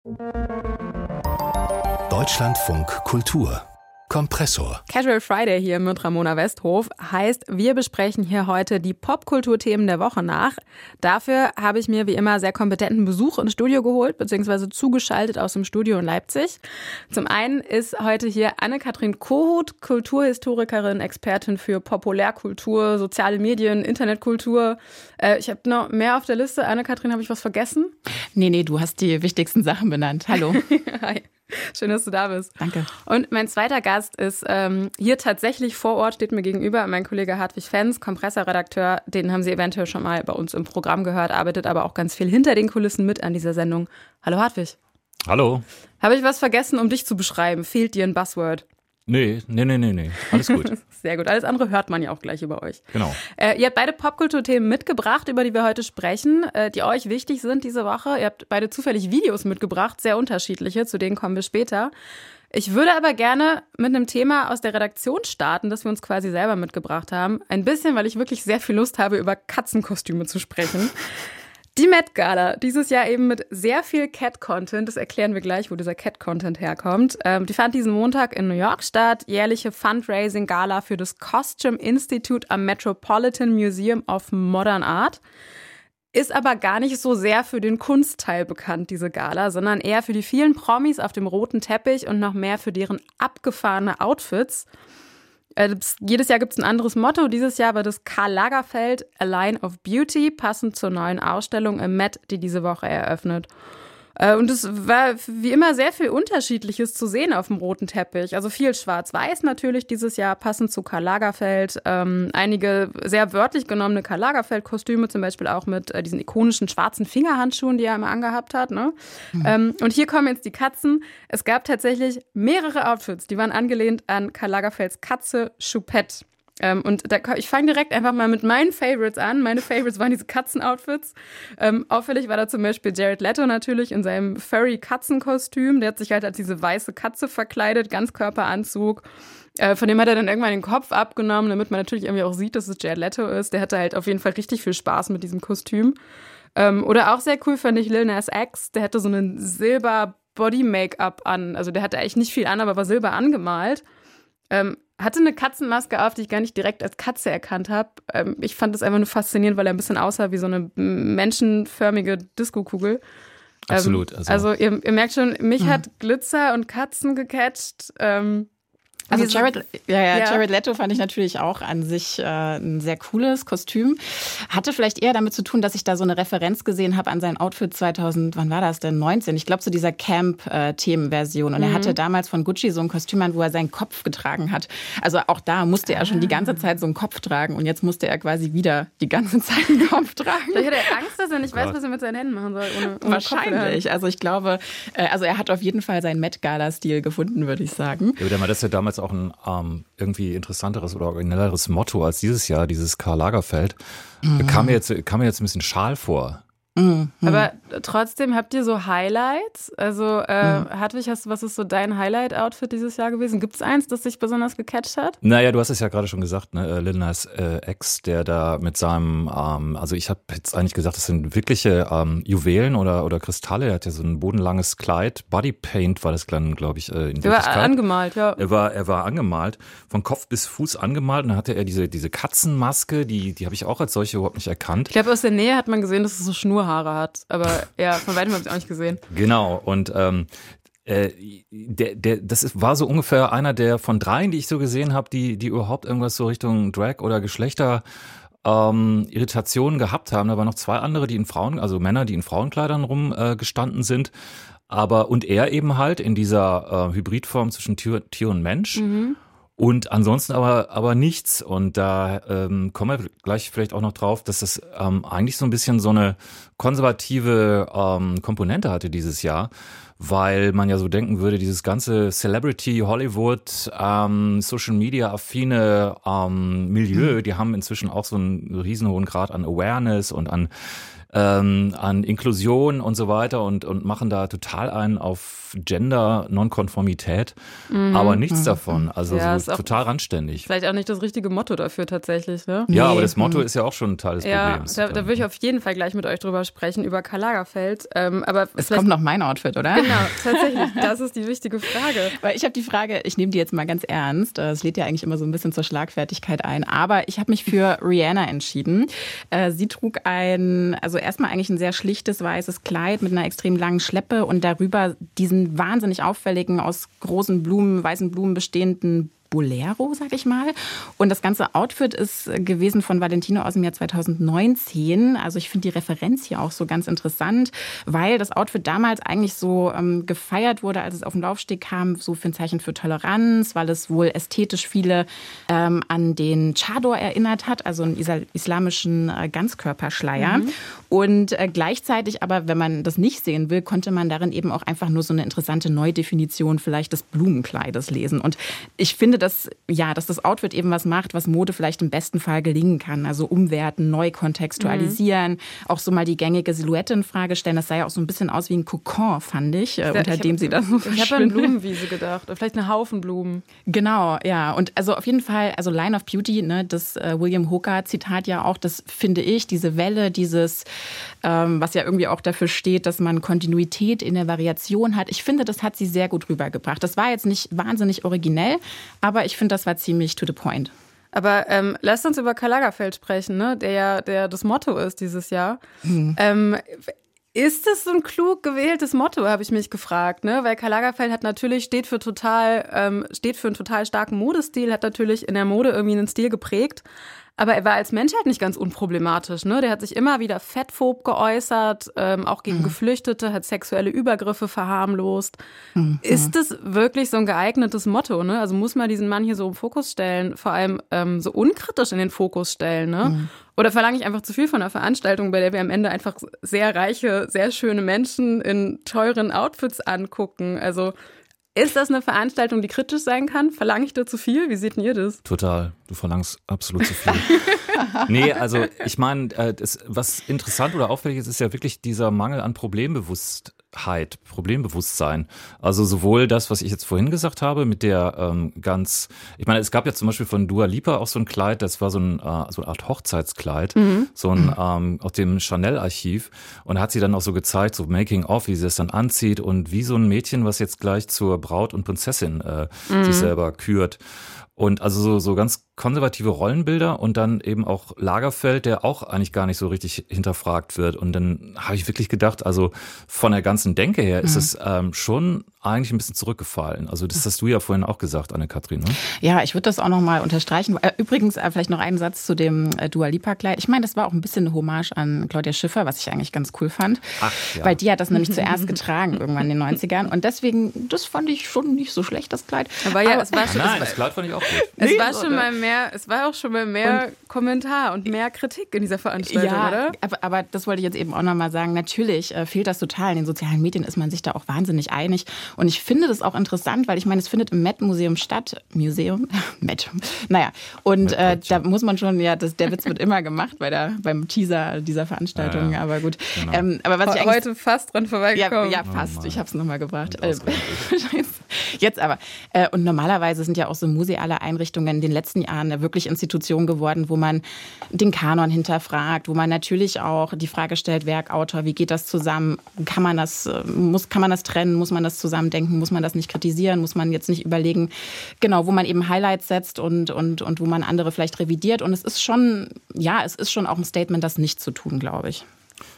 Deutschlandfunk Kultur Kompressor. Casual Friday hier mit Ramona Westhof heißt, wir besprechen hier heute die Popkulturthemen der Woche nach. Dafür habe ich mir wie immer sehr kompetenten Besuch ins Studio geholt, beziehungsweise zugeschaltet aus dem Studio in Leipzig. Zum einen ist heute hier Anne-Kathrin Kohut, Kulturhistorikerin, Expertin für Populärkultur, soziale Medien, Internetkultur. Ich habe noch mehr auf der Liste. Anne-Kathrin, habe ich was vergessen? Nee, du hast die wichtigsten Sachen benannt. Hallo. Hi. Schön, dass du da bist. Danke. Und mein zweiter Gast ist hier tatsächlich vor Ort, steht mir gegenüber, mein Kollege Hartwig Fenz, Kompressorredakteur. Den haben Sie eventuell schon mal bei uns im Programm gehört, arbeitet aber auch ganz viel hinter den Kulissen mit an dieser Sendung. Hallo Hartwig. Hallo. Habe ich was vergessen, um dich zu beschreiben? Fehlt dir ein Buzzword? Nee. Alles gut. Sehr gut. Alles andere hört man ja auch gleich über euch. Genau. Ihr habt beide Popkulturthemen mitgebracht, über die wir heute sprechen, die euch wichtig sind diese Woche. Ihr habt beide zufällig Videos mitgebracht, sehr unterschiedliche, zu denen kommen wir später. Ich würde aber gerne mit einem Thema aus der Redaktion starten, das wir uns quasi selber mitgebracht haben. Ein bisschen, weil ich wirklich sehr viel Lust habe, über Katzenkostüme zu sprechen. Die Met Gala, dieses Jahr eben mit sehr viel Cat-Content, das erklären wir gleich, wo dieser Cat-Content herkommt. Die fand diesen Montag in New York statt, jährliche Fundraising-Gala für das Costume Institute am Metropolitan Museum of Modern Art. Ist aber gar nicht so sehr für den Kunstteil bekannt, diese Gala, sondern eher für die vielen Promis auf dem roten Teppich und noch mehr für deren abgefahrene Outfits. Jedes Jahr gibt es ein anderes Motto. Dieses Jahr war das Karl Lagerfeld A Line of Beauty, passend zur neuen Ausstellung im Met, die diese Woche eröffnet. Und es war wie immer sehr viel Unterschiedliches zu sehen auf dem roten Teppich. Also viel Schwarz-Weiß natürlich dieses Jahr, passend zu Karl Lagerfeld. Einige sehr wörtlich genommene Karl Lagerfeld-Kostüme, zum Beispiel auch mit diesen ikonischen schwarzen Fingerhandschuhen, die er immer angehabt hat. Ne? Und hier kommen jetzt die Katzen. Es gab tatsächlich mehrere Outfits, die waren angelehnt an Karl Lagerfelds Katze Choupette. Ich fange direkt einfach mal mit meinen Favorites an. Meine Favorites waren diese Katzen-Outfits. Auffällig war da zum Beispiel Jared Leto natürlich in seinem Furry-Katzenkostüm. Der hat sich halt als diese weiße Katze verkleidet, Ganzkörperanzug. Von dem hat er dann irgendwann den Kopf abgenommen, damit man natürlich irgendwie auch sieht, dass es Jared Leto ist. Der hatte halt auf jeden Fall richtig viel Spaß mit diesem Kostüm. Oder auch sehr cool fand ich Lil Nas X. Der hatte so einen Silber-Body-Make-up an. Also der hatte eigentlich nicht viel an, aber war silber angemalt. Hatte eine Katzenmaske auf, die ich gar nicht direkt als Katze erkannt habe. Ich fand das einfach nur faszinierend, weil er ein bisschen aussah wie so eine menschenförmige Diskokugel. Absolut. Also ihr merkt schon, mich hat Glitzer und Katzen gecatcht. Also Jared Leto fand ich natürlich auch an sich ein sehr cooles Kostüm. Hatte vielleicht eher damit zu tun, dass ich da so eine Referenz gesehen habe an sein Outfit 2000, wann war das denn, 19? Ich glaube, so dieser Camp-Themenversion. Und er hatte damals von Gucci so ein Kostüm an, wo er seinen Kopf getragen hat. Also auch da musste er schon die ganze Zeit so einen Kopf tragen. Und jetzt musste er quasi wieder die ganze Zeit einen Kopf tragen. Vielleicht hat er Angst, dass er nicht weiß, was er mit seinen Händen machen soll. Ohne Wahrscheinlich. Also ich glaube, er hat auf jeden Fall seinen Met-Gala-Stil gefunden, würde ich sagen. Ja, aber das ist ja damals auch ein irgendwie interessanteres oder originelleres Motto als dieses Jahr, dieses Karl Lagerfeld. Kam mir jetzt ein bisschen schal vor. Aber trotzdem habt ihr so Highlights? Also Hartwig, was ist so dein Highlight-Outfit dieses Jahr gewesen? Gibt es eins, das dich besonders gecatcht hat? Naja, du hast es ja gerade schon gesagt, ne? Lil Nas X, der da mit seinem, also ich habe jetzt eigentlich gesagt, das sind wirkliche Juwelen oder Kristalle. Er hat ja so ein bodenlanges Kleid. Bodypaint war das, glaube ich, in Wirklichkeit. Er war angemalt, ja. Er war angemalt, von Kopf bis Fuß angemalt. Und dann hatte er diese Katzenmaske, die habe ich auch als solche überhaupt nicht erkannt. Ich glaube, aus der Nähe hat man gesehen, dass es so Schnurhaare hat. Aber ja, von weitem habe ich es auch nicht gesehen. Genau. Und war so ungefähr einer der von dreien, die ich so gesehen habe, die überhaupt irgendwas so Richtung Drag oder Geschlechter Irritationen gehabt haben. Da waren noch zwei andere, also Männer, die in Frauenkleidern rumgestanden sind. Und er eben halt in dieser Hybridform zwischen Tier und Mensch. Und ansonsten aber nichts. Und da kommen wir gleich vielleicht auch noch drauf, dass das eigentlich so ein bisschen so eine konservative Komponente hatte dieses Jahr, weil man ja so denken würde, dieses ganze Celebrity, Hollywood, Social-Media-affine Milieu, die haben inzwischen auch so einen riesenhohen Grad an Awareness und an an Inklusion und so weiter und machen da total einen auf Gender-Nonkonformität, aber nichts davon. Also so total randständig. Vielleicht auch nicht das richtige Motto dafür tatsächlich, ne? Ja, aber das Motto ist ja auch schon ein Teil des Problems. Ja, da würde ich auf jeden Fall gleich mit euch drüber sprechen, über Karl Lagerfeld. Aber es kommt noch mein Outfit, oder? Genau, tatsächlich. Das ist die wichtige Frage. Weil ich habe die Frage, ich nehme die jetzt mal ganz ernst. Es lädt ja eigentlich immer so ein bisschen zur Schlagfertigkeit ein. Aber ich habe mich für Rihanna entschieden. Sie trug also erstmal eigentlich ein sehr schlichtes weißes Kleid mit einer extrem langen Schleppe und darüber diesen wahnsinnig auffälligen, aus großen Blumen, weißen Blumen bestehenden Bolero, sag ich mal. Und das ganze Outfit ist gewesen von Valentino aus dem Jahr 2019. Also ich finde die Referenz hier auch so ganz interessant, weil das Outfit damals eigentlich so gefeiert wurde, als es auf den Laufsteg kam, so für ein Zeichen für Toleranz, weil es wohl ästhetisch viele an den Chador erinnert hat, also einen islamischen Ganzkörperschleier. Und gleichzeitig aber, wenn man das nicht sehen will, konnte man darin eben auch einfach nur so eine interessante Neudefinition vielleicht des Blumenkleides lesen. Und ich finde, dass das Outfit eben was macht, was Mode vielleicht im besten Fall gelingen kann. Also umwerten, neu kontextualisieren, auch so mal die gängige Silhouette in Frage stellen. Das sah ja auch so ein bisschen aus wie ein Kokon, fand ich, unter dem sie das so Ich habe an Blumenwiese gedacht, oder vielleicht einen Haufen Blumen. Genau, ja. Und also auf jeden Fall, also Line of Beauty, ne, das William Hooker-Zitat ja auch, das finde ich, diese Welle, dieses, was ja irgendwie auch dafür steht, dass man Kontinuität in der Variation hat. Ich finde, das hat sie sehr gut rübergebracht. Das war jetzt nicht wahnsinnig originell, aber ich finde, das war ziemlich to the point. Aber lasst uns über Karl Lagerfeld sprechen, ne? Der das Motto ist dieses Jahr. Ist das so ein klug gewähltes Motto, habe ich mich gefragt, ne? Weil Karl Lagerfeld steht für einen total starken Modestil, hat natürlich in der Mode irgendwie einen Stil geprägt. Aber er war als Mensch halt nicht ganz unproblematisch, ne? Der hat sich immer wieder fettphob geäußert, auch gegen Geflüchtete, hat sexuelle Übergriffe verharmlost. Ist das wirklich so ein geeignetes Motto, ne? Also muss man diesen Mann hier so im Fokus stellen, vor allem so unkritisch in den Fokus stellen, ne? Oder verlange ich einfach zu viel von einer Veranstaltung, bei der wir am Ende einfach sehr reiche, sehr schöne Menschen in teuren Outfits angucken? Also ist das eine Veranstaltung, die kritisch sein kann? Verlange ich da zu viel? Wie seht ihr das? Total. Du verlangst absolut zu viel. Nee, also ich meine, was interessant oder auffällig ist ja wirklich dieser Mangel an Problembewusstsein. Also sowohl das, was ich jetzt vorhin gesagt habe, mit der ich meine, es gab ja zum Beispiel von Dua Lipa auch so ein Kleid, das war so eine Art Hochzeitskleid, so ein aus dem Chanel-Archiv, und hat sie dann auch so gezeigt, so Making of, wie sie das dann anzieht und wie so ein Mädchen, was jetzt gleich zur Braut und Prinzessin sich selber kürt. Und also so ganz konservative Rollenbilder und dann eben auch Lagerfeld, der auch eigentlich gar nicht so richtig hinterfragt wird. Und dann habe ich wirklich gedacht, also von der ganzen Denke her ist es schon eigentlich ein bisschen zurückgefallen. Also das hast du ja vorhin auch gesagt, Anne-Kathrin, ne? Ja, ich würde das auch nochmal unterstreichen. Übrigens vielleicht noch einen Satz zu dem Dua Lipa-Kleid. Ich meine, das war auch ein bisschen eine Hommage an Claudia Schiffer, was ich eigentlich ganz cool fand. Ach, ja. Weil die hat das nämlich zuerst getragen, irgendwann in den 90ern. Und deswegen, das fand ich schon nicht so schlecht, das Kleid. Aber ja, es war schon, das Kleid fand ich auch gut. Es war auch schon mal mehr Kommentar und mehr Kritik in dieser Veranstaltung, ja, oder? Aber das wollte ich jetzt eben auch nochmal sagen. Natürlich fehlt das total. In den sozialen Medien ist man sich da auch wahnsinnig einig. Und ich finde das auch interessant, weil ich meine, es findet im Met-Museum statt. Met. Naja, und da muss man schon, der Witz wird immer gemacht beim Teaser dieser Veranstaltung. Ja. Aber gut. Genau. Aber was ich heute fast dran vorbeigekommen. Ja, fast. Ich habe es nochmal gebracht. Jetzt aber. Und normalerweise sind ja auch so museale Einrichtungen in den letzten Jahren wirklich Institutionen geworden, wo man den Kanon hinterfragt, wo man natürlich auch die Frage stellt, Werk, Autor, wie geht das zusammen? Kann man das trennen? Muss man das zusammendenken? Muss man das nicht kritisieren? Muss man jetzt nicht überlegen, genau, wo man eben Highlights setzt und wo man andere vielleicht revidiert? Und es ist schon auch ein Statement, das nicht zu tun, glaube ich.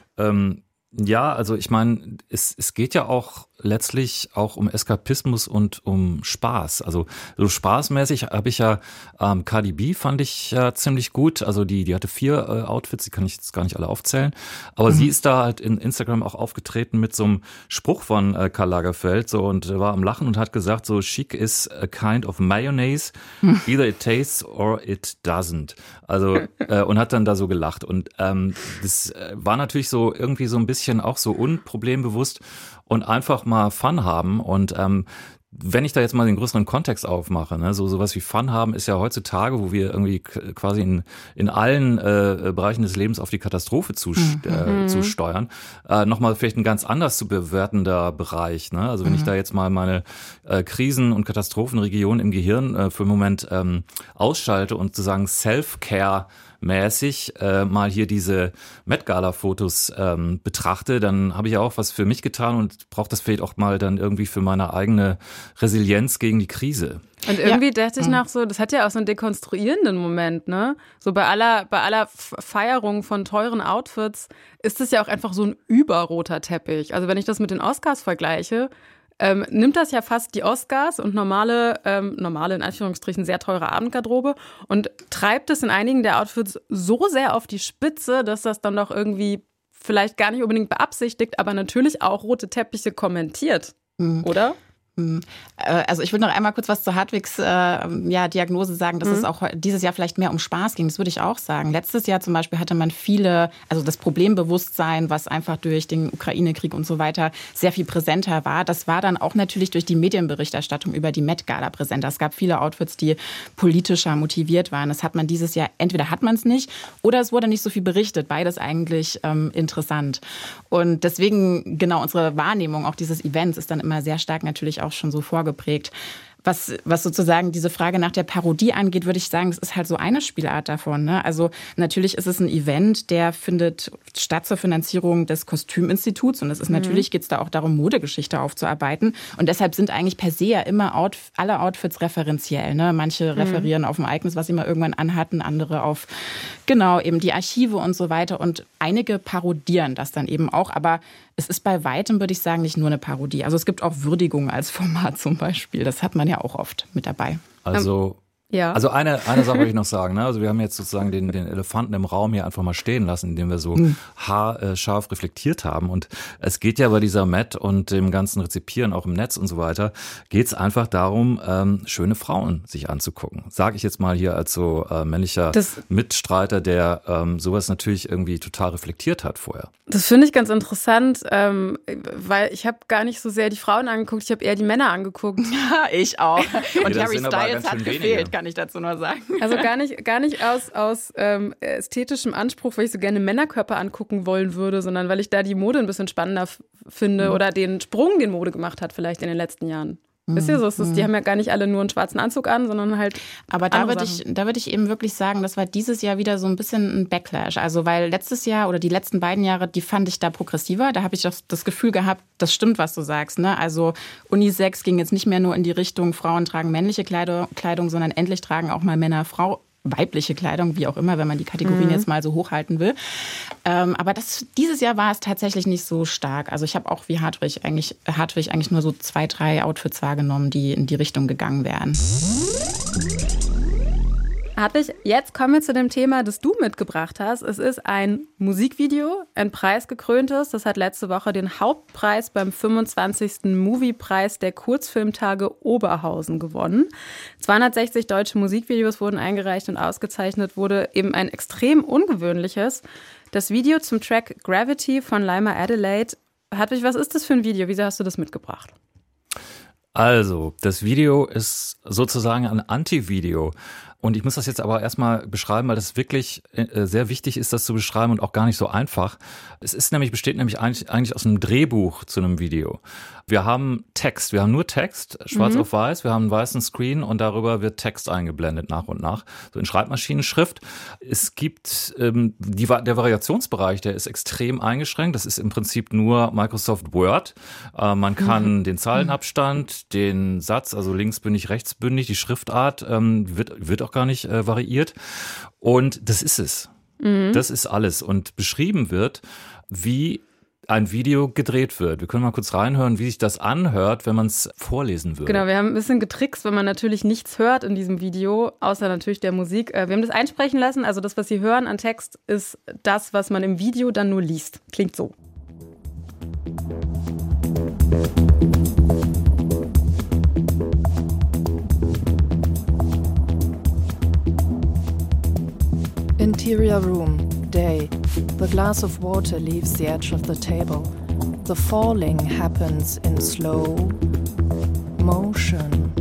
Ja, also ich meine, es geht ja auch letztlich auch um Eskapismus und um Spaß. Also so spaßmäßig habe ich ja Cardi B fand ich ja ziemlich gut. Also die hatte 4 Outfits, die kann ich jetzt gar nicht alle aufzählen. Aber sie ist da halt in Instagram auch aufgetreten mit so einem Spruch von Karl Lagerfeld so und war am Lachen und hat gesagt so, chic is a kind of mayonnaise, either it tastes or it doesn't. Also und hat dann da so gelacht. Und das war natürlich so irgendwie so ein bisschen auch so unproblembewusst und einfach mal Fun haben. Und wenn ich da jetzt mal den größeren Kontext aufmache, ne, sowas wie Fun haben ist ja heutzutage, wo wir irgendwie quasi in allen Bereichen des Lebens auf die Katastrophe zusteuern, nochmal vielleicht ein ganz anders zu bewertender Bereich. Ne? Also wenn ich da jetzt mal meine Krisen- und Katastrophenregion im Gehirn für einen Moment ausschalte und sozusagen Self-Care mäßig mal hier diese Met-Gala-Fotos betrachte, dann habe ich ja auch was für mich getan und brauche das vielleicht auch mal dann irgendwie für meine eigene Resilienz gegen die Krise. Und irgendwie dachte ich noch so, das hat ja auch so einen dekonstruierenden Moment, ne? So bei aller Feierung von teuren Outfits ist es ja auch einfach so ein überroter Teppich. Also wenn ich das mit den Oscars vergleiche, nimmt das ja fast die Oscars und normale in Anführungsstrichen sehr teure Abendgarderobe und treibt es in einigen der Outfits so sehr auf die Spitze, dass das dann doch irgendwie vielleicht gar nicht unbedingt beabsichtigt, aber natürlich auch rote Teppiche kommentiert, oder? Also ich will noch einmal kurz was zu Hartwigs Diagnose sagen, dass es auch dieses Jahr vielleicht mehr um Spaß ging. Das würde ich auch sagen. Letztes Jahr zum Beispiel hatte man also das Problembewusstsein, was einfach durch den Ukraine-Krieg und so weiter sehr viel präsenter war. Das war dann auch natürlich durch die Medienberichterstattung über die Met-Gala präsenter. Es gab viele Outfits, die politischer motiviert waren. Das hat man dieses Jahr, entweder hat man es nicht oder es wurde nicht so viel berichtet. Beides eigentlich interessant. Und deswegen, genau, unsere Wahrnehmung auch dieses Events ist dann immer sehr stark natürlich auch schon so vorgeprägt. Was sozusagen diese Frage nach der Parodie angeht, würde ich sagen, es ist halt so eine Spielart davon. Ne? Also natürlich ist es ein Event, der findet statt zur Finanzierung des Kostüminstituts und es ist natürlich geht es da auch darum, Modegeschichte aufzuarbeiten und deshalb sind eigentlich per se ja immer alle Outfits referenziell. Ne? Manche referieren auf ein Ereignis, was sie mal irgendwann anhatten, andere auf genau eben die Archive und so weiter und einige parodieren das dann eben auch, aber es ist bei weitem, würde ich sagen, nicht nur eine Parodie. Also es gibt auch Würdigung als Format zum Beispiel. Das hat man ja auch oft mit dabei. Also eine Sache wollte ich noch sagen. Ne? Also wir haben jetzt sozusagen den Elefanten im Raum hier einfach mal stehen lassen, indem wir so haarscharf reflektiert haben. Und es geht ja bei dieser Met und dem ganzen Rezipieren auch im Netz und so weiter, geht es einfach darum, schöne Frauen sich anzugucken. Sage ich jetzt mal hier als so männlicher Mitstreiter, der sowas natürlich irgendwie total reflektiert hat vorher. Das finde ich ganz interessant, weil ich habe gar nicht so sehr die Frauen angeguckt, ich habe eher die Männer angeguckt. Ja, ich auch. Und Ja, Harry Styles hat gefehlt, kann ich dazu nur sagen. Also gar nicht aus ästhetischem Anspruch, weil ich so gerne Männerkörper angucken wollen würde, sondern weil ich da die Mode ein bisschen spannender finde oder den Sprung, den Mode gemacht hat vielleicht in den letzten Jahren. Wisst ihr, die haben ja gar nicht alle nur einen schwarzen Anzug an, sondern halt. Aber da würde ich eben wirklich sagen, das war dieses Jahr wieder so ein bisschen ein Backlash. Also weil letztes Jahr oder die letzten beiden Jahre, die fand ich da progressiver. Da habe ich auch das Gefühl gehabt, das stimmt, was du sagst. Ne? Also Unisex ging jetzt nicht mehr nur in die Richtung, Frauen tragen männliche Kleidung, sondern endlich tragen auch mal Männer, weibliche Kleidung, wie auch immer, wenn man die Kategorien jetzt mal so hochhalten will. Aber dieses Jahr war es tatsächlich nicht so stark. Also ich habe auch wie Hartwig eigentlich nur so 2, 3 Outfits wahrgenommen, die in die Richtung gegangen wären. Hartwig, jetzt kommen wir zu dem Thema, das du mitgebracht hast. Es ist ein Musikvideo, ein preisgekröntes. Das hat letzte Woche den Hauptpreis beim 25. Moviepreis der Kurzfilmtage Oberhausen gewonnen. 260 deutsche Musikvideos wurden eingereicht und ausgezeichnet wurde eben ein extrem ungewöhnliches. Das Video zum Track Gravity von Lima Adelaide. Hartwig, was ist das für ein Video? Wieso hast du das mitgebracht? Also, das Video ist sozusagen ein Anti-Video. Und ich muss das jetzt aber erstmal beschreiben, weil das wirklich sehr wichtig ist, das zu beschreiben und auch gar nicht so einfach. Besteht nämlich eigentlich aus einem Drehbuch zu einem Video. Wir haben Text, wir haben nur Text, schwarz auf weiß, wir haben einen weißen Screen und darüber wird Text eingeblendet nach und nach, so in Schreibmaschinenschrift. Es gibt der Variationsbereich, der ist extrem eingeschränkt, das ist im Prinzip nur Microsoft Word. Man kann den Zeilenabstand, den Satz, also linksbündig, rechtsbündig, die Schriftart wird auch gar nicht variiert und das ist es. Das ist alles und beschrieben wird, wie ein Video gedreht wird. Wir können mal kurz reinhören, wie sich das anhört, wenn man es vorlesen würde. Genau, wir haben ein bisschen getrickst, wenn man natürlich nichts hört in diesem Video, außer natürlich der Musik. Wir haben das einsprechen lassen, also das, was Sie hören an Text, ist das, was man im Video dann nur liest. Klingt so. Interior room, day. The glass of water leaves the edge of the table. The falling happens in slow motion.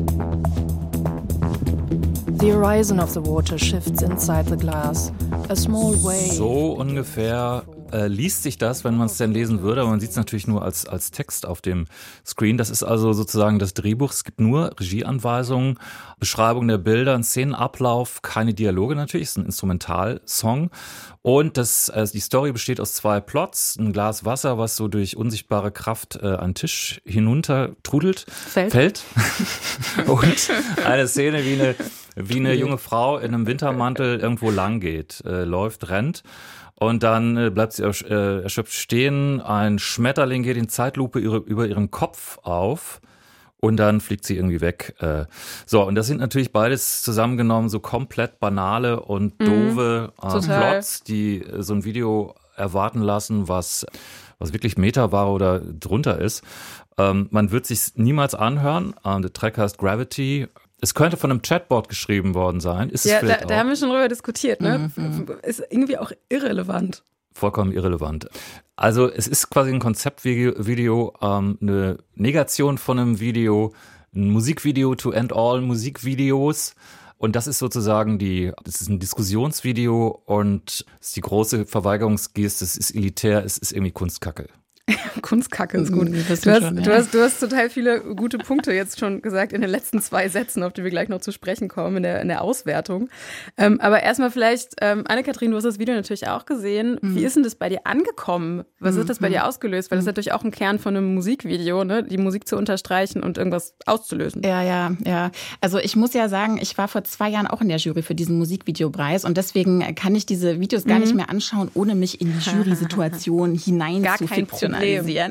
The horizon of the water shifts inside the glass. A small wave. So ungefähr liest sich das, wenn man es denn lesen würde, aber man sieht es natürlich nur als Text auf dem Screen. Das ist also sozusagen das Drehbuch. Es gibt nur Regieanweisungen, Beschreibung der Bilder, ein Szenenablauf, keine Dialoge natürlich, es ist ein Instrumentalsong. Und die Story besteht aus 2 Plots, ein Glas Wasser, was so durch unsichtbare Kraft einen Tisch hinunter trudelt, fällt. Und eine Szene, wie eine junge Frau in einem Wintermantel irgendwo lang geht, läuft, rennt. Und dann bleibt sie erschöpft stehen, ein Schmetterling geht in Zeitlupe über ihren Kopf auf und dann fliegt sie irgendwie weg. So, und das sind natürlich beides zusammengenommen so komplett banale und doofe Plots, die so ein Video erwarten lassen, was wirklich Meta war oder drunter ist. Man wird sich niemals anhören. Der Track heißt Gravity. Es könnte von einem Chatbot geschrieben worden sein. Ist es vielleicht auch? Da haben wir schon drüber diskutiert. Ne? Ist irgendwie auch irrelevant. Vollkommen irrelevant. Also es ist quasi ein Konzeptvideo, eine Negation von einem Video, ein Musikvideo to end all Musikvideos. Und das ist sozusagen das ist ein Diskussionsvideo und das ist die große Verweigerungsgeste, es ist elitär, es ist irgendwie Kunstkacke. Kunstkacke ist gut. Du hast total viele gute Punkte jetzt schon gesagt in den letzten 2 Sätzen, auf die wir gleich noch zu sprechen kommen in der Auswertung. Aber erstmal vielleicht, Anne-Kathrin, du hast das Video natürlich auch gesehen. Wie ist denn das bei dir angekommen? Was hat das bei dir ausgelöst? Weil das ist natürlich auch ein Kern von einem Musikvideo, ne? Die Musik zu unterstreichen und irgendwas auszulösen. Ja. Also ich muss ja sagen, ich war vor 2 Jahren auch in der Jury für diesen Musikvideopreis und deswegen kann ich diese Videos gar nicht mehr anschauen, ohne mich in die Jury-Situation hinein zu fiktionalisieren.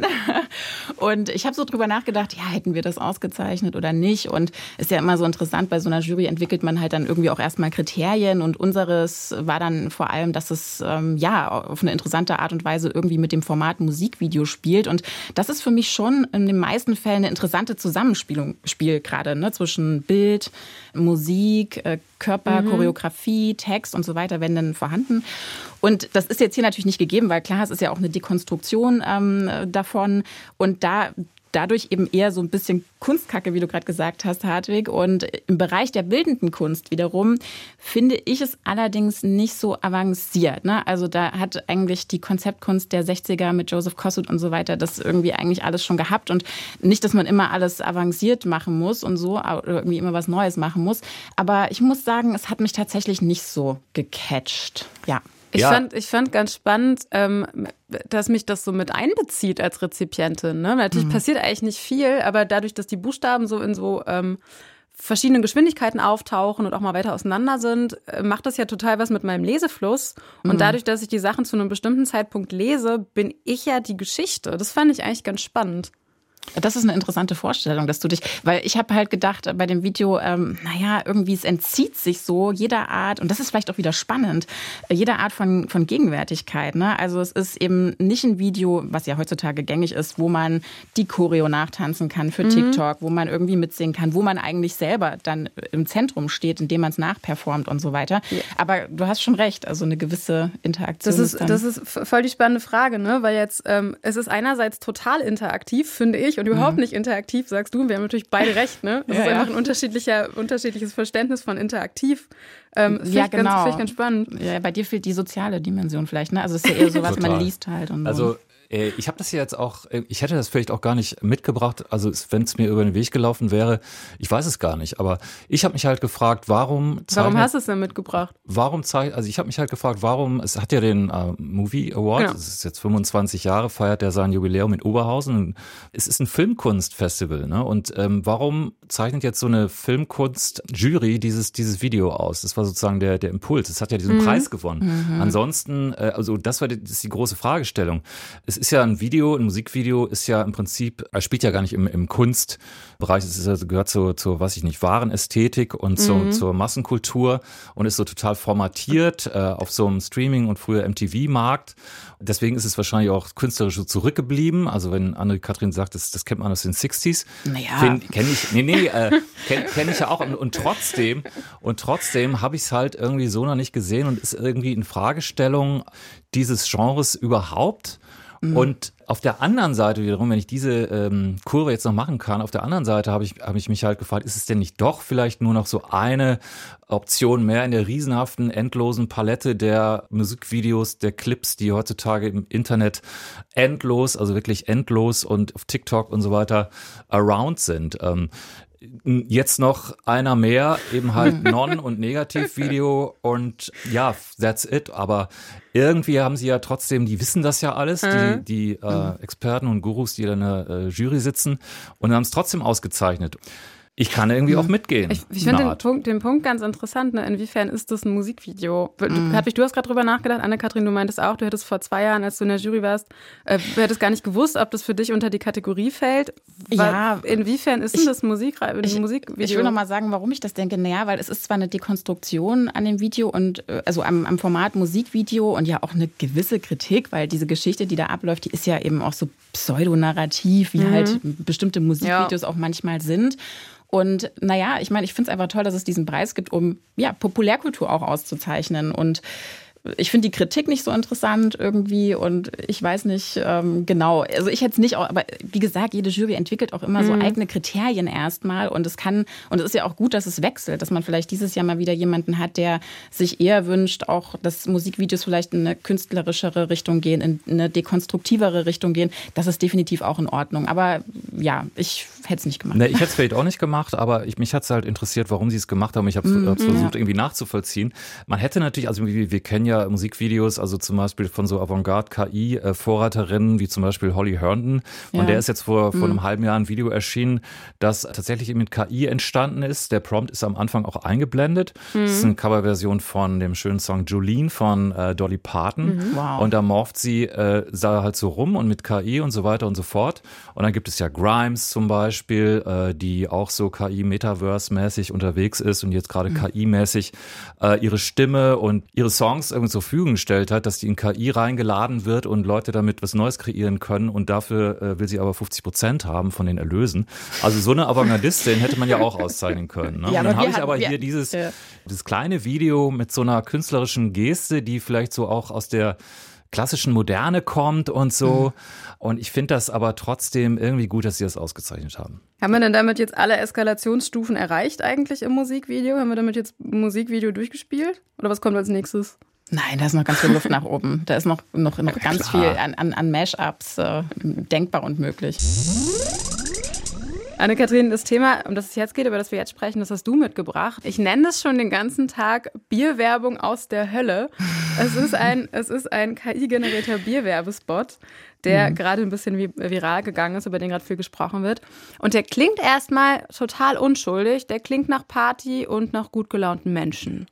Und ich habe so drüber nachgedacht, ja, hätten wir das ausgezeichnet oder nicht? Und ist ja immer so interessant, bei so einer Jury entwickelt man halt dann irgendwie auch erstmal Kriterien und unseres war dann vor allem, dass es auf eine interessante Art und Weise irgendwie mit dem Format Musikvideo spielt. Und das ist für mich schon in den meisten Fällen eine interessante Zusammenspiel gerade, ne, zwischen Bild, Musik, Körper, Choreografie, Text und so weiter werden dann vorhanden. Und das ist jetzt hier natürlich nicht gegeben, weil klar, es ist ja auch eine Dekonstruktion davon und dadurch eben eher so ein bisschen Kunstkacke, wie du gerade gesagt hast, Hartwig. Und im Bereich der bildenden Kunst wiederum finde ich es allerdings nicht so avanciert. Ne? Also da hat eigentlich die Konzeptkunst der 60er mit Joseph Kosuth und so weiter das irgendwie eigentlich alles schon gehabt. Und nicht, dass man immer alles avanciert machen muss und so, oder irgendwie immer was Neues machen muss. Aber ich muss sagen, es hat mich tatsächlich nicht so gecatcht. Ja. Ich fand ganz spannend, dass mich das so mit einbezieht als Rezipientin. Ne? Natürlich passiert eigentlich nicht viel, aber dadurch, dass die Buchstaben so in so verschiedenen Geschwindigkeiten auftauchen und auch mal weiter auseinander sind, macht das ja total was mit meinem Lesefluss. Und dadurch, dass ich die Sachen zu einem bestimmten Zeitpunkt lese, bin ich ja die Geschichte. Das fand ich eigentlich ganz spannend. Das ist eine interessante Vorstellung, dass du dich, weil ich habe halt gedacht bei dem Video, irgendwie es entzieht sich so jeder Art, und das ist vielleicht auch wieder spannend, jeder Art von Gegenwärtigkeit. Ne? Also es ist eben nicht ein Video, was ja heutzutage gängig ist, wo man die Choreo nachtanzen kann für TikTok, wo man irgendwie mitsingen kann, wo man eigentlich selber dann im Zentrum steht, indem man es nachperformt und so weiter. Ja. Aber du hast schon recht, also eine gewisse Interaktion. Das ist voll die spannende Frage, ne? Weil jetzt es ist einerseits total interaktiv, finde ich, und überhaupt nicht interaktiv, sagst du. Wir haben natürlich beide recht, ne? Das ist einfach ein unterschiedliches Verständnis von interaktiv. Finde ich ganz spannend. Ja, bei dir fehlt die soziale Dimension vielleicht, ne? Also es ist ja eher so, was man liest halt. Und so. Also ich habe das hier jetzt auch, ich hätte das vielleicht auch gar nicht mitgebracht, also wenn es mir über den Weg gelaufen wäre, ich weiß es gar nicht, aber ich habe mich halt gefragt, warum hast du es denn mitgebracht? Also ich habe mich halt gefragt, es hat ja den Movie Award, genau. Das ist jetzt 25 Jahre, feiert er sein Jubiläum in Oberhausen. Es ist ein Filmkunstfestival, ne? Und warum zeichnet jetzt so eine Filmkunst-Jury dieses Video aus? Das war sozusagen der Impuls. Es hat ja diesen Preis gewonnen. Ansonsten, das ist die große Fragestellung. Es ist ja ein Musikvideo ist ja im Prinzip, spielt ja gar nicht im Kunstbereich, gehört zur wahren Ästhetik und zur Massenkultur und ist so total formatiert auf so einem Streaming- und früher MTV-Markt. Deswegen ist es wahrscheinlich auch künstlerisch so zurückgeblieben. Also wenn Anne-Kathrin sagt, das kennt man aus den 60s. Naja. Kenn ich ja auch. Und trotzdem habe ich es halt irgendwie so noch nicht gesehen und ist irgendwie in Fragestellung dieses Genres überhaupt. Und auf der anderen Seite wiederum, wenn ich diese Kurve jetzt noch machen kann, auf der anderen Seite habe ich mich halt gefragt, ist es denn nicht doch vielleicht nur noch so eine Option mehr in der riesenhaften, endlosen Palette der Musikvideos, der Clips, die heutzutage im Internet endlos, also wirklich endlos und auf TikTok und so weiter around sind. Jetzt noch einer mehr, eben halt Non- und Negativvideo und ja, that's it. Aber irgendwie haben sie ja trotzdem, die wissen das ja alles, die Experten und Gurus, die da in der Jury sitzen und haben es trotzdem ausgezeichnet. Ich kann irgendwie auch mitgehen. Ich finde den Punkt ganz interessant. Ne? Inwiefern ist das ein Musikvideo? Hedwig, du hast gerade drüber nachgedacht. Anne-Kathrin, du meintest auch, du hättest vor 2 Jahren, als du in der Jury warst, du hättest gar nicht gewusst, ob das für dich unter die Kategorie fällt. Ja. Inwiefern ist denn das Musikvideo? Ich will noch mal sagen, warum ich das denke. Naja, weil es ist zwar eine Dekonstruktion an dem Video und also am Format Musikvideo und ja auch eine gewisse Kritik, weil diese Geschichte, die da abläuft, die ist ja eben auch so pseudonarrativ, wie halt bestimmte Musikvideos auch manchmal sind. Und naja, ich meine, ich finde es einfach toll, dass es diesen Preis gibt, um ja Populärkultur auch auszuzeichnen. Und ich finde die Kritik nicht so interessant irgendwie und ich weiß nicht genau. Also ich hätte es nicht, aber wie gesagt, jede Jury entwickelt auch immer so eigene Kriterien erstmal und es ist ja auch gut, dass es wechselt, dass man vielleicht dieses Jahr mal wieder jemanden hat, der sich eher wünscht, auch dass Musikvideos vielleicht in eine künstlerischere Richtung gehen, in eine dekonstruktivere Richtung gehen. Das ist definitiv auch in Ordnung. Aber ja, ich hätte es nicht gemacht. Nee, ich hätte es vielleicht auch nicht gemacht, aber mich hat es halt interessiert, warum sie es gemacht haben. Ich habe es versucht irgendwie nachzuvollziehen. Man hätte natürlich, also wir kennen ja Musikvideos, also zum Beispiel von so Avantgarde-KI-Vorreiterinnen wie zum Beispiel Holly Herndon. Und der ist jetzt vor einem halben Jahr ein Video erschienen, das tatsächlich mit KI entstanden ist. Der Prompt ist am Anfang auch eingeblendet. Das ist eine Coverversion von dem schönen Song Jolene von Dolly Parton. Wow. Und da morpht sie da halt so rum und mit KI und so weiter und so fort. Und dann gibt es ja Grimes zum Beispiel, die auch so KI-Metaverse-mäßig unterwegs ist und jetzt gerade KI-mäßig ihre Stimme und ihre Songs irgendwie zur Verfügung gestellt hat, dass die in KI reingeladen wird und Leute damit was Neues kreieren können und dafür will sie aber 50% haben von den Erlösen. Also so eine Avantgardistin hätte man ja auch auszeichnen können. Ne? Ja, und dann habe ich aber hier dieses kleine Video mit so einer künstlerischen Geste, die vielleicht so auch aus der klassischen Moderne kommt und so. Und ich finde das aber trotzdem irgendwie gut, dass sie das ausgezeichnet haben. Haben wir denn damit jetzt alle Eskalationsstufen erreicht eigentlich im Musikvideo? Haben wir damit jetzt Musikvideo durchgespielt? Oder was kommt als nächstes? Nein, da ist noch ganz viel Luft nach oben. Da ist noch ganz viel an Mash-ups denkbar und möglich. Anne-Kathrin, das Thema, um das es jetzt geht, über das wir jetzt sprechen, das hast du mitgebracht. Ich nenne es schon den ganzen Tag Bierwerbung aus der Hölle. Es ist ein KI-generierter Bierwerbespot, der gerade ein bisschen viral gegangen ist, über den gerade viel gesprochen wird. Und der klingt erstmal total unschuldig. Der klingt nach Party und nach gut gelaunten Menschen.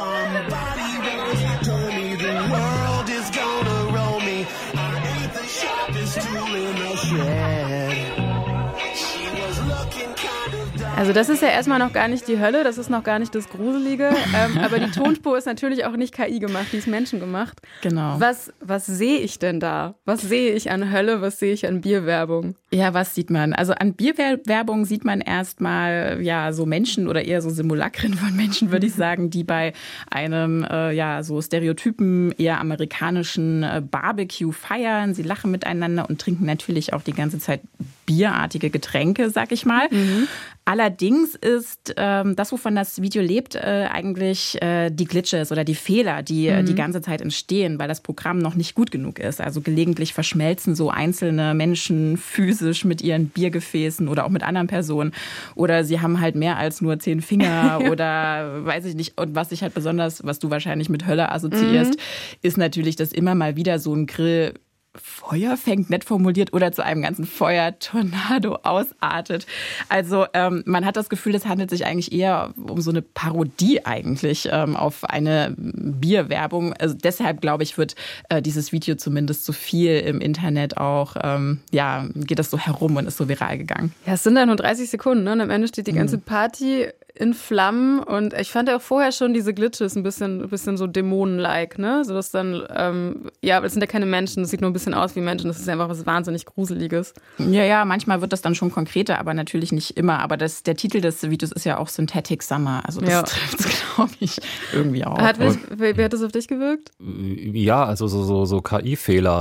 Also das ist ja erstmal noch gar nicht die Hölle, das ist noch gar nicht das Gruselige, aber die Tonspur ist natürlich auch nicht KI gemacht, die ist menschengemacht. Genau. Was sehe ich denn da? Was sehe ich an Hölle, was sehe ich an Bierwerbung? Ja, was sieht man? Also an Bierwerbung sieht man erstmal ja so Menschen oder eher so Simulakren von Menschen, würde ich sagen, die bei einem so Stereotypen eher amerikanischen Barbecue feiern. Sie lachen miteinander und trinken natürlich auch die ganze Zeit bierartige Getränke, sag ich mal. Allerdings ist das, wovon das Video lebt, eigentlich die Glitches oder die Fehler, die die ganze Zeit entstehen, weil das Programm noch nicht gut genug ist. Also gelegentlich verschmelzen so einzelne Menschen physisch mit ihren Biergefäßen oder auch mit anderen Personen. Oder sie haben halt mehr als nur 10 Finger oder weiß ich nicht. Und was ich halt besonders, was du wahrscheinlich mit Hölle assoziierst, ist natürlich, dass immer mal wieder so ein Grill Feuer fängt, nett formuliert, oder zu einem ganzen Feuertornado ausartet. Also man hat das Gefühl, es handelt sich eigentlich eher um so eine Parodie eigentlich auf eine Bierwerbung. Also deshalb, glaube ich, wird dieses Video zumindest so viel im Internet auch, geht das so herum und ist so viral gegangen. Ja, es sind ja nur 30 Sekunden, ne? Und am Ende steht die ganze Party in Flammen und ich fand ja auch vorher schon diese Glitches ein bisschen so Dämonen-like, ne? So dass dann, es sind ja keine Menschen, das sieht nur ein bisschen aus wie Menschen, das ist einfach was wahnsinnig Gruseliges. Ja, manchmal wird das dann schon konkreter, aber natürlich nicht immer. Aber der Titel des Videos ist ja auch Synthetic Summer, also das trifft es, glaube ich, irgendwie auch. Wie hat es auf dich gewirkt? Ja, also so KI-Fehler.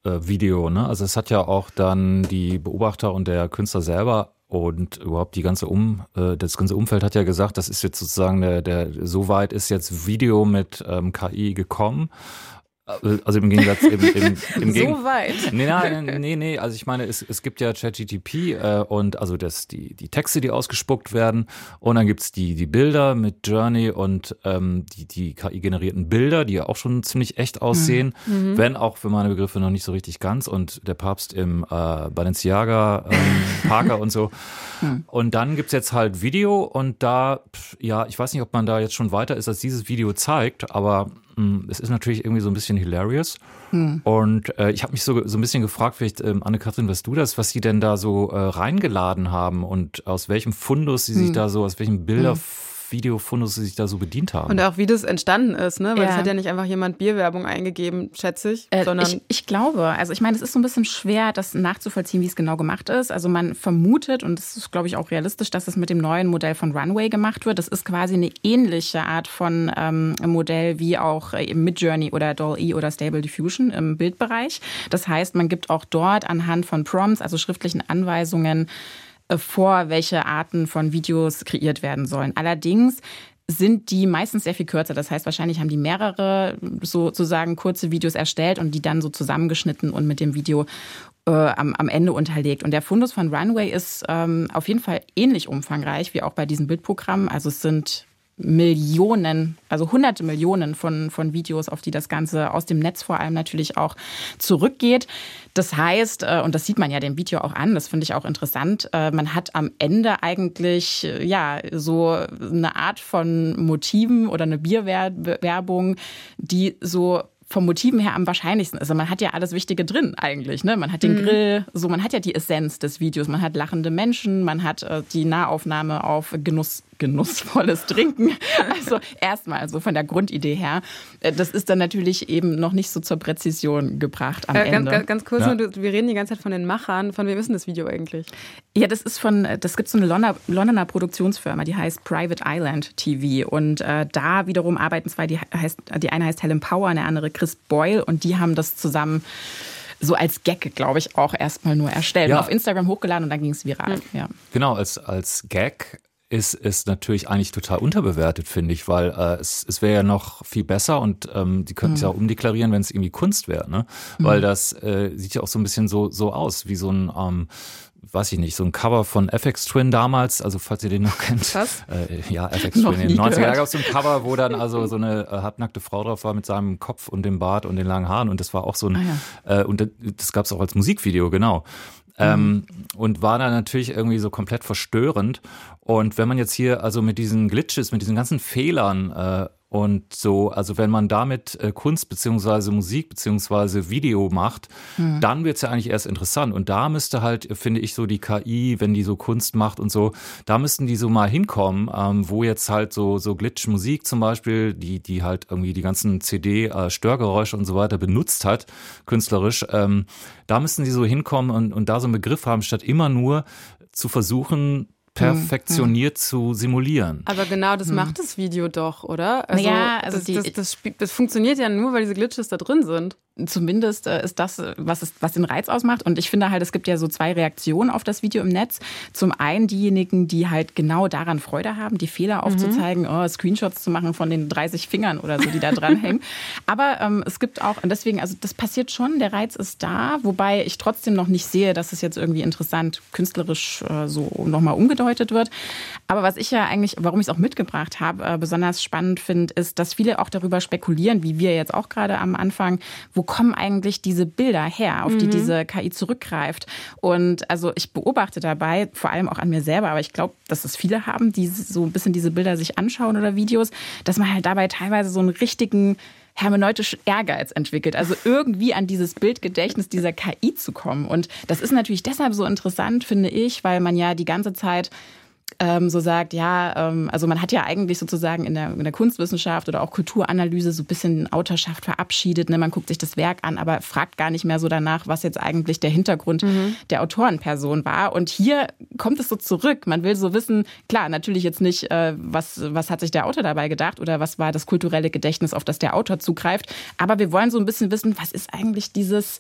Video, ne? Also es hat ja auch dann die Beobachter und der Künstler selber und überhaupt das ganze Umfeld hat ja gesagt, das ist jetzt sozusagen so weit ist jetzt Video mit KI gekommen. Also im Gegensatz im so weit? Nee, also ich meine, es gibt ja ChatGPT und also die Texte, die ausgespuckt werden und dann gibt's die Bilder mit Journey und die KI-generierten Bilder, die ja auch schon ziemlich echt aussehen, wenn auch für meine Begriffe noch nicht so richtig ganz und der Papst im Balenciaga, Parker und so. Und dann gibt's jetzt halt Video und da, ja, ich weiß nicht, ob man da jetzt schon weiter ist, als dieses Video zeigt, aber es ist natürlich irgendwie so ein bisschen hilarious. Und ich habe mich so ein bisschen gefragt, vielleicht, Anne-Kathrin, was sie denn da so reingeladen haben und aus welchem Fundus sie sich da so, aus welchem Videofundus sie sich da so bedient haben. Und auch wie das entstanden ist, ne? Weil das hat ja nicht einfach jemand Bierwerbung eingegeben, schätze ich, sondern... Ich glaube, also ich meine, es ist so ein bisschen schwer, das nachzuvollziehen, wie es genau gemacht ist. Also man vermutet, und das ist, glaube ich, auch realistisch, dass es mit dem neuen Modell von Runway gemacht wird. Das ist quasi eine ähnliche Art von Modell wie auch Midjourney oder DALL-E oder Stable Diffusion im Bildbereich. Das heißt, man gibt auch dort anhand von Prompts, also schriftlichen Anweisungen, vor, welche Arten von Videos kreiert werden sollen. Allerdings sind die meistens sehr viel kürzer. Das heißt, wahrscheinlich haben die mehrere sozusagen kurze Videos erstellt und die dann so zusammengeschnitten und mit dem Video am Ende unterlegt. Und der Fundus von Runway ist auf jeden Fall ähnlich umfangreich wie auch bei diesen Bildprogrammen. Also es sind Millionen, also hunderte Millionen von Videos, auf die das Ganze aus dem Netz vor allem natürlich auch zurückgeht. Das heißt, und das sieht man ja dem Video auch an, das finde ich auch interessant, man hat am Ende eigentlich ja so eine Art von Motiven oder eine Bierwerbung, die so vom Motiven her am wahrscheinlichsten. Also man hat ja alles Wichtige drin eigentlich, ne? Man hat den Grill, so man hat ja die Essenz des Videos, man hat lachende Menschen, man hat die Nahaufnahme auf genussvolles Trinken. Also erstmal so von der Grundidee her. Das ist dann natürlich eben noch nicht so zur Präzision gebracht am Ende. Ganz kurz, wir reden die ganze Zeit von den Machern. Von wem ist denn das Video eigentlich? Ja, das gibt so eine Londoner Produktionsfirma, die heißt Private Island TV. Und da wiederum arbeiten zwei, die eine heißt Helen Power, eine andere Chris Boyle. Und die haben das zusammen so als Gag, glaube ich, auch erstmal nur erstellt. Ja. Und auf Instagram hochgeladen und dann ging es viral. Ja. Genau, als Gag ist es natürlich eigentlich total unterbewertet, finde ich, weil es wäre ja noch viel besser und die könnten es ja auch umdeklarieren, wenn es irgendwie Kunst wäre, ne? Weil das sieht ja auch so ein bisschen so aus, wie so ein weiß ich nicht, so ein Cover von FX Twin damals, also falls ihr den noch kennt. Was? Ja, FX Twin. In den 90er Jahren gab es so ein Cover, wo dann also so eine halbnackte Frau drauf war mit seinem Kopf und dem Bart und den langen Haaren und das war auch so ein, und das gab es auch als Musikvideo, genau. Und war dann natürlich irgendwie so komplett verstörend. Und wenn man jetzt hier also mit diesen Glitches, mit diesen ganzen Fehlern und so, also wenn man damit Kunst beziehungsweise Musik beziehungsweise Video macht, dann wird's ja eigentlich erst interessant. Und da müsste halt, finde ich, so die KI, wenn die so Kunst macht und so, da müssten die so mal hinkommen, wo jetzt halt so Glitch-Musik zum Beispiel, die halt irgendwie die ganzen CD-Störgeräusche und so weiter benutzt hat, künstlerisch, da müssten die so hinkommen und da so einen Begriff haben, statt immer nur zu versuchen, perfektioniert zu simulieren. Aber genau das macht das Video doch, oder? Also, ja, also das funktioniert ja nur, weil diese Glitches da drin sind. Zumindest ist das, was den Reiz ausmacht. Und ich finde halt, es gibt ja so zwei Reaktionen auf das Video im Netz. Zum einen diejenigen, die halt genau daran Freude haben, die Fehler aufzuzeigen, Screenshots zu machen von den 30 Fingern oder so, die da dran hängen. Aber es gibt auch, und deswegen, also das passiert schon, der Reiz ist da, wobei ich trotzdem noch nicht sehe, dass es jetzt irgendwie interessant künstlerisch so nochmal umgedeutet wird. Aber was ich ja eigentlich, warum ich es auch mitgebracht habe, besonders spannend finde, ist, dass viele auch darüber spekulieren, wie wir jetzt auch gerade am Anfang, wo kommen eigentlich diese Bilder her, auf die diese KI zurückgreift. Und also ich beobachte dabei, vor allem auch an mir selber, aber ich glaube, dass es viele haben, die so ein bisschen diese Bilder sich anschauen oder Videos, dass man halt dabei teilweise so einen richtigen hermeneutischen Ehrgeiz entwickelt, also irgendwie an dieses Bildgedächtnis dieser KI zu kommen. Und das ist natürlich deshalb so interessant, finde ich, weil man ja die ganze Zeit so sagt, also man hat ja eigentlich sozusagen in der Kunstwissenschaft oder auch Kulturanalyse so ein bisschen Autorschaft verabschiedet. Ne? Man guckt sich das Werk an, aber fragt gar nicht mehr so danach, was jetzt eigentlich der Hintergrund der Autorenperson war. Und hier kommt es so zurück. Man will so wissen, klar, natürlich jetzt nicht, was hat sich der Autor dabei gedacht oder was war das kulturelle Gedächtnis, auf das der Autor zugreift. Aber wir wollen so ein bisschen wissen, was ist eigentlich dieses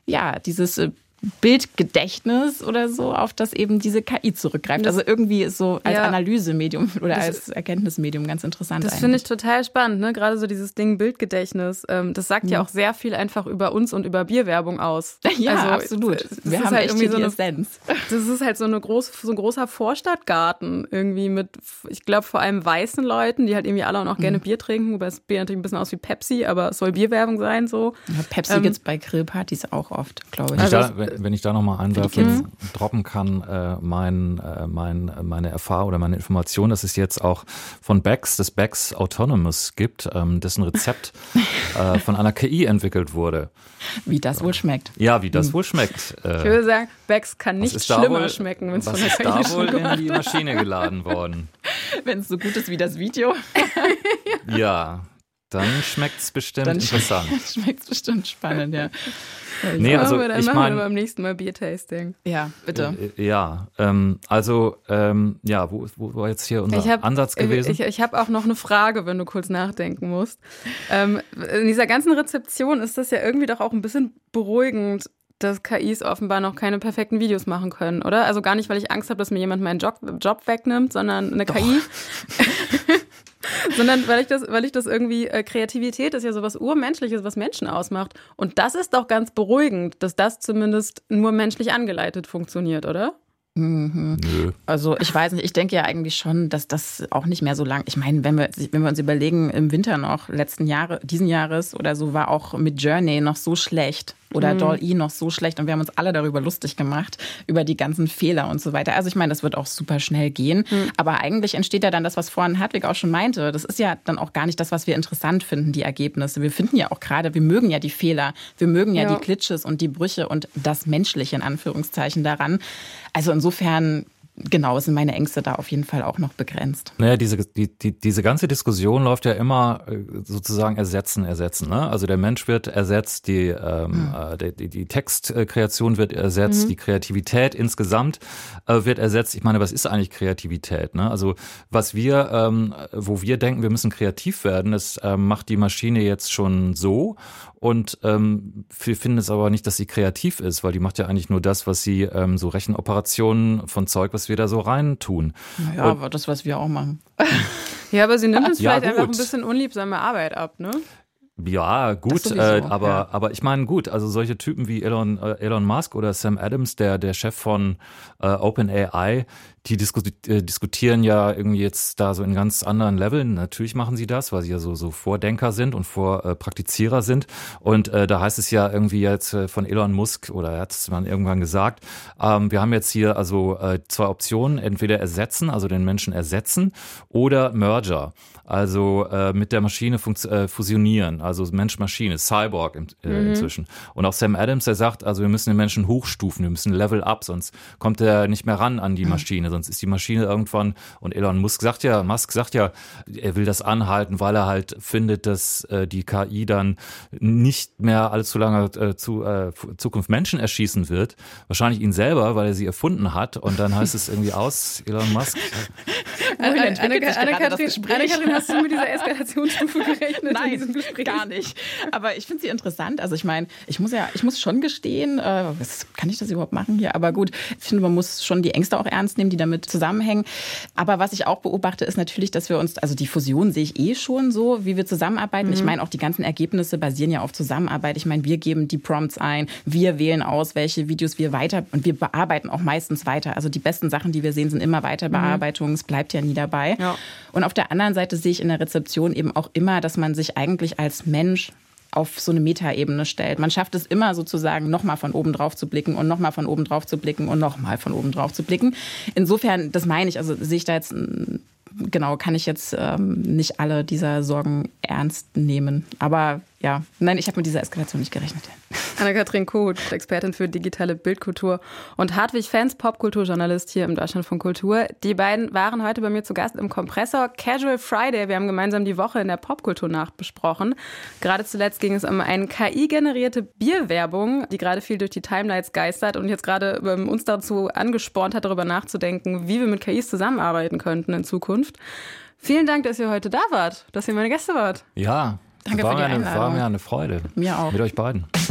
dieses Bildgedächtnis oder so, auf das eben diese KI zurückgreift. Also irgendwie so als Analysemedium oder als Erkenntnismedium ganz interessant. Das finde ich total spannend, ne? Gerade so dieses Ding Bildgedächtnis. Das sagt ja auch sehr viel einfach über uns und über Bierwerbung aus. Ja, also, absolut. Wir haben halt echt irgendwie die Essenz. Das ist halt so ein großer Vorstadtgarten irgendwie mit, ich glaube, vor allem weißen Leuten, die halt irgendwie alle auch noch gerne Bier trinken, wobei das Bier natürlich ein bisschen aus wie Pepsi, aber es soll Bierwerbung sein. So. Ja, Pepsi gibt's bei Grillpartys auch oft, glaube ich. Wenn ich da nochmal einwerfen droppen kann, meine Erfahrung oder meine Information, dass es jetzt auch von Becks, das Becks Autonomous gibt, dessen Rezept von einer KI entwickelt wurde. Wie das wohl schmeckt. Ja, wie das wohl schmeckt. Ich würde sagen, Becks kann nicht schlimmer schmecken, wenn es von der KI schmeckt. Was ist da wohl in die Maschine geladen worden? Wenn es so gut ist wie das Video. Ja, dann schmeckt es bestimmt interessant. Schmeckt es bestimmt spannend, ja. Nee, also dann machen wir beim nächsten Mal Biertasting. Ja, bitte. Wo war jetzt hier unser Ansatz gewesen? Ich habe auch noch eine Frage, wenn du kurz nachdenken musst. In dieser ganzen Rezeption ist das ja irgendwie doch auch ein bisschen beruhigend, dass KIs offenbar noch keine perfekten Videos machen können, oder? Also gar nicht, weil ich Angst habe, dass mir jemand meinen Job wegnimmt, sondern eine KI. Sondern weil ich das irgendwie, Kreativität ist ja sowas Urmenschliches, was Menschen ausmacht. Und das ist doch ganz beruhigend, dass das zumindest nur menschlich angeleitet funktioniert, oder? Mhm. Nö. Also ich weiß nicht, ich denke ja eigentlich schon, dass das auch nicht mehr so lang, ich meine, wenn wir uns überlegen, im Winter noch diesen Jahres oder so, war auch mit Journey noch so schlecht oder Doll-E noch so schlecht und wir haben uns alle darüber lustig gemacht, über die ganzen Fehler und so weiter. Also ich meine, das wird auch super schnell gehen, aber eigentlich entsteht ja dann das, was vorhin Hartwig auch schon meinte, das ist ja dann auch gar nicht das, was wir interessant finden, die Ergebnisse. Wir finden ja auch gerade, wir mögen ja die Fehler, wir mögen ja die Glitches und die Brüche und das Menschliche in Anführungszeichen daran. Also insofern, genau, sind meine Ängste da auf jeden Fall auch noch begrenzt. Naja, diese ganze Diskussion läuft ja immer sozusagen ersetzen. Ne? Also der Mensch wird ersetzt, die Textkreation wird ersetzt, die Kreativität insgesamt wird ersetzt. Ich meine, was ist eigentlich Kreativität? Ne? Also wo wir denken, wir müssen kreativ werden, das macht die Maschine jetzt schon so. Und wir finden es aber nicht, dass sie kreativ ist, weil die macht ja eigentlich nur das, was sie so Rechenoperationen von Zeug, was wir da so rein tun. Ja, aber das, was wir auch machen. Ja, aber sie nimmt uns vielleicht einfach ein bisschen unliebsame Arbeit ab, ne? Ja, gut, aber ich meine, gut, also solche Typen wie Elon Musk oder Sam Adams, der Chef von OpenAI, die diskutieren ja irgendwie jetzt da so in ganz anderen Leveln. Natürlich machen sie das, weil sie ja so Vordenker sind und Praktizierer sind. Und da heißt es ja irgendwie jetzt von Elon Musk, oder er hat es mal irgendwann gesagt, wir haben jetzt hier also zwei Optionen, entweder ersetzen, also den Menschen ersetzen, oder Merger, also mit der Maschine fusionieren, also Mensch-Maschine, Cyborg inzwischen. Und auch Sam Adams, der sagt, also wir müssen den Menschen hochstufen, wir müssen Level up, sonst kommt er nicht mehr ran an die Maschine, sonst ist die Maschine irgendwann, und Elon Musk sagt ja, er will das anhalten, weil er halt findet, dass die KI dann nicht mehr allzu lange Zukunft Menschen erschießen wird, wahrscheinlich ihn selber, weil er sie erfunden hat, und dann heißt es irgendwie aus, Elon Musk. Anne-Kathrin, hast du mit dieser Eskalationsstufe gerechnet? Nein, gar nicht. Aber ich finde sie interessant. Also ich meine, ich muss schon gestehen, kann ich das überhaupt machen hier? Aber gut, ich finde, man muss schon die Ängste auch ernst nehmen, die damit zusammenhängen. Aber was ich auch beobachte, ist natürlich, dass wir uns, also die Fusion sehe ich schon so, wie wir zusammenarbeiten. Ich meine, auch die ganzen Ergebnisse basieren ja auf Zusammenarbeit. Ich meine, wir geben die Prompts ein, wir wählen aus, welche Videos wir weiter, und wir bearbeiten auch meistens weiter. Also die besten Sachen, die wir sehen, sind immer Weiterbearbeitungen. Es bleibt ja nie dabei. Ja. Und auf der anderen Seite sehe ich in der Rezeption eben auch immer, dass man sich eigentlich als Mensch auf so eine Metaebene stellt. Man schafft es immer sozusagen, nochmal von oben drauf zu blicken und nochmal von oben drauf zu blicken und nochmal von oben drauf zu blicken. Insofern, das meine ich, also sehe ich da jetzt, genau, kann ich jetzt nicht alle dieser Sorgen ernst nehmen. Aber ja, nein, ich habe mit dieser Eskalation nicht gerechnet. Anne-Kathrin Koht, Expertin für digitale Bildkultur, und Hartwig Fenz, Popkulturjournalist hier im Deutschlandfunk Kultur. Die beiden waren heute bei mir zu Gast im Kompressor Casual Friday. Wir haben gemeinsam die Woche in der Popkulturnacht besprochen. Gerade zuletzt ging es um eine KI-generierte Bierwerbung, die gerade viel durch die Timelines geistert und jetzt gerade uns dazu angespornt hat, darüber nachzudenken, wie wir mit KIs zusammenarbeiten könnten in Zukunft. Vielen Dank, dass ihr heute da wart, dass ihr meine Gäste wart. Ja. Danke für die Einladung. War mir eine Freude. Mir auch. Mit euch beiden.